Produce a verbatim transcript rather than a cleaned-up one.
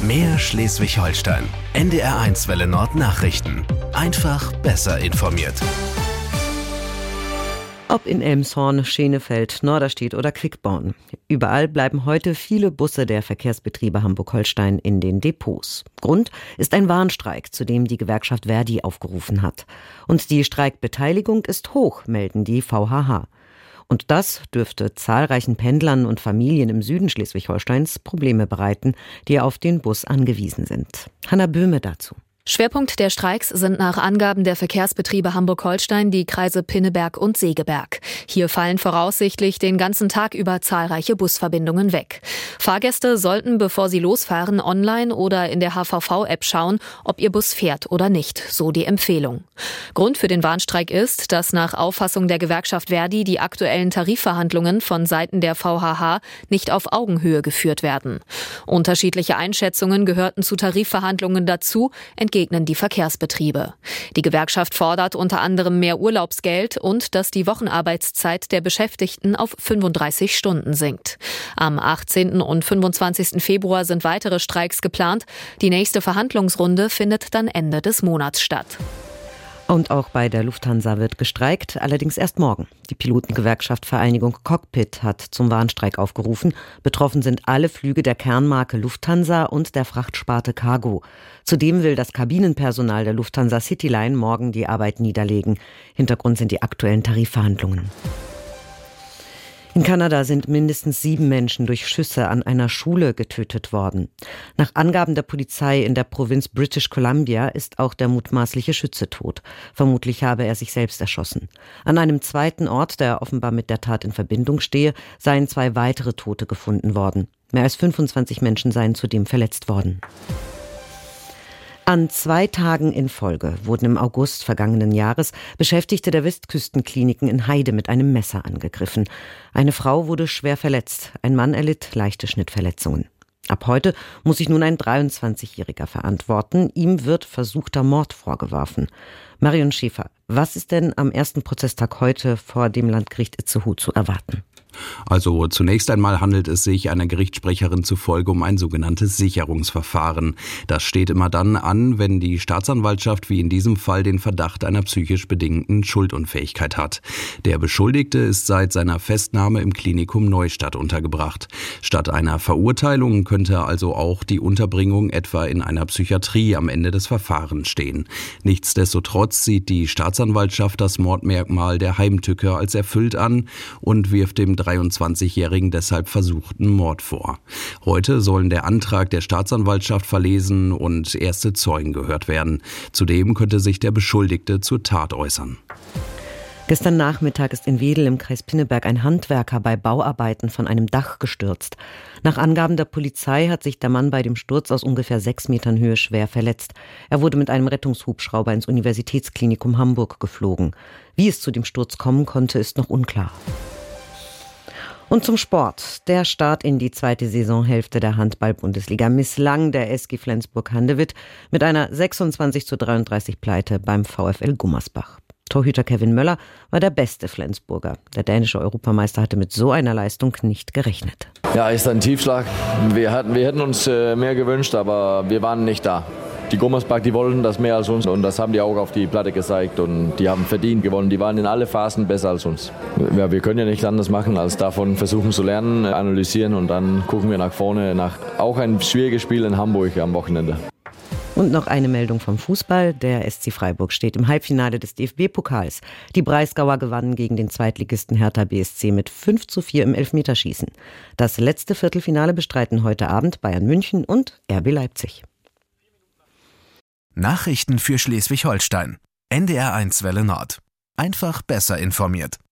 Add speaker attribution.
Speaker 1: Mehr Schleswig-Holstein. N D R eins Welle Nord Nachrichten. Einfach besser informiert.
Speaker 2: Ob in Elmshorn, Schenefeld, Norderstedt oder Quickborn. Überall bleiben heute viele Busse der Verkehrsbetriebe Hamburg-Holstein in den Depots. Grund ist ein Warnstreik, zu dem die Gewerkschaft Verdi aufgerufen hat. Und die Streikbeteiligung ist hoch, melden die V H H. Und das dürfte zahlreichen Pendlern und Familien im Süden Schleswig-Holsteins Probleme bereiten, die auf den Bus angewiesen sind. Hanna Böhme dazu.
Speaker 3: Schwerpunkt der Streiks sind nach Angaben der Verkehrsbetriebe Hamburg-Holstein die Kreise Pinneberg und Segeberg. Hier fallen voraussichtlich den ganzen Tag über zahlreiche Busverbindungen weg. Fahrgäste sollten, bevor sie losfahren, online oder in der H V V-App schauen, ob ihr Bus fährt oder nicht, so die Empfehlung. Grund für den Warnstreik ist, dass nach Auffassung der Gewerkschaft Verdi die aktuellen Tarifverhandlungen von Seiten der V H H nicht auf Augenhöhe geführt werden. Unterschiedliche Einschätzungen gehörten zu Tarifverhandlungen dazu, entgegnen die Verkehrsbetriebe. Die Gewerkschaft fordert unter anderem mehr Urlaubsgeld und dass die Wochenarbeitszeit der Beschäftigten auf fünfunddreißig Stunden sinkt. Am achtzehnten und fünfundzwanzigsten Februar sind weitere Streiks geplant. Die nächste Verhandlungsrunde findet dann Ende des Monats statt.
Speaker 2: Und auch bei der Lufthansa wird gestreikt, allerdings erst morgen. Die Pilotengewerkschaft Vereinigung Cockpit hat zum Warnstreik aufgerufen. Betroffen sind alle Flüge der Kernmarke Lufthansa und der Frachtsparte Cargo. Zudem will das Kabinenpersonal der Lufthansa Cityline morgen die Arbeit niederlegen. Hintergrund sind die aktuellen Tarifverhandlungen. In Kanada sind mindestens sieben Menschen durch Schüsse an einer Schule getötet worden. Nach Angaben der Polizei in der Provinz British Columbia ist auch der mutmaßliche Schütze tot. Vermutlich habe er sich selbst erschossen. An einem zweiten Ort, der offenbar mit der Tat in Verbindung stehe, seien zwei weitere Tote gefunden worden. Mehr als fünfundzwanzig Menschen seien zudem verletzt worden. An zwei Tagen in Folge wurden im August vergangenen Jahres Beschäftigte der Westküstenkliniken in Heide mit einem Messer angegriffen. Eine Frau wurde schwer verletzt, ein Mann erlitt leichte Schnittverletzungen. Ab heute muss sich nun ein dreiundzwanzigjähriger verantworten. Ihm wird versuchter Mord vorgeworfen. Marion Schäfer, was ist denn am ersten Prozesstag heute vor dem Landgericht Itzehoe zu erwarten?
Speaker 4: Also zunächst einmal handelt es sich einer Gerichtssprecherin zufolge um ein sogenanntes Sicherungsverfahren. Das steht immer dann an, wenn die Staatsanwaltschaft wie in diesem Fall den Verdacht einer psychisch bedingten Schuldunfähigkeit hat. Der Beschuldigte ist seit seiner Festnahme im Klinikum Neustadt untergebracht. Statt einer Verurteilung könnte also auch die Unterbringung etwa in einer Psychiatrie am Ende des Verfahrens stehen. Nichtsdestotrotz sieht die Staatsanwaltschaft das Mordmerkmal der Heimtücke als erfüllt an und wirft dem dreiundzwanzigjährigen deshalb versuchten Mord vor. Heute sollen der Antrag der Staatsanwaltschaft verlesen und erste Zeugen gehört werden. Zudem könnte sich der Beschuldigte zur Tat äußern.
Speaker 2: Gestern Nachmittag ist in Wedel im Kreis Pinneberg ein Handwerker bei Bauarbeiten von einem Dach gestürzt. Nach Angaben der Polizei hat sich der Mann bei dem Sturz aus ungefähr sechs Metern Höhe schwer verletzt. Er wurde mit einem Rettungshubschrauber ins Universitätsklinikum Hamburg geflogen. Wie es zu dem Sturz kommen konnte, ist noch unklar. Und zum Sport. Der Start in die zweite Saisonhälfte der Handball-Bundesliga misslang der S G Flensburg-Handewitt mit einer sechsundzwanzig zu dreiunddreißig Pleite beim VfL Gummersbach. Torhüter Kevin Möller war der beste Flensburger. Der dänische Europameister hatte mit so einer Leistung nicht gerechnet.
Speaker 5: Ja, ist ein Tiefschlag. Wir, hatten, wir hätten uns mehr gewünscht, aber wir waren nicht da. Die Gummersbach, die wollten das mehr als uns und das haben die auch auf die Platte gezeigt und die haben verdient gewonnen. Die waren in alle Phasen besser als uns. Ja, wir können ja nichts anderes machen, als davon versuchen zu lernen, analysieren und dann gucken wir nach vorne nach auch ein schwieriges Spiel in Hamburg am Wochenende.
Speaker 2: Und noch eine Meldung vom Fußball. Der S C Freiburg steht im Halbfinale des D F B-Pokals. Die Breisgauer gewannen gegen den Zweitligisten Hertha B S C mit fünf zu vier im Elfmeterschießen. Das letzte Viertelfinale bestreiten heute Abend Bayern München und R B Leipzig.
Speaker 1: Nachrichten für Schleswig-Holstein. N D R eins Welle Nord. Einfach besser informiert.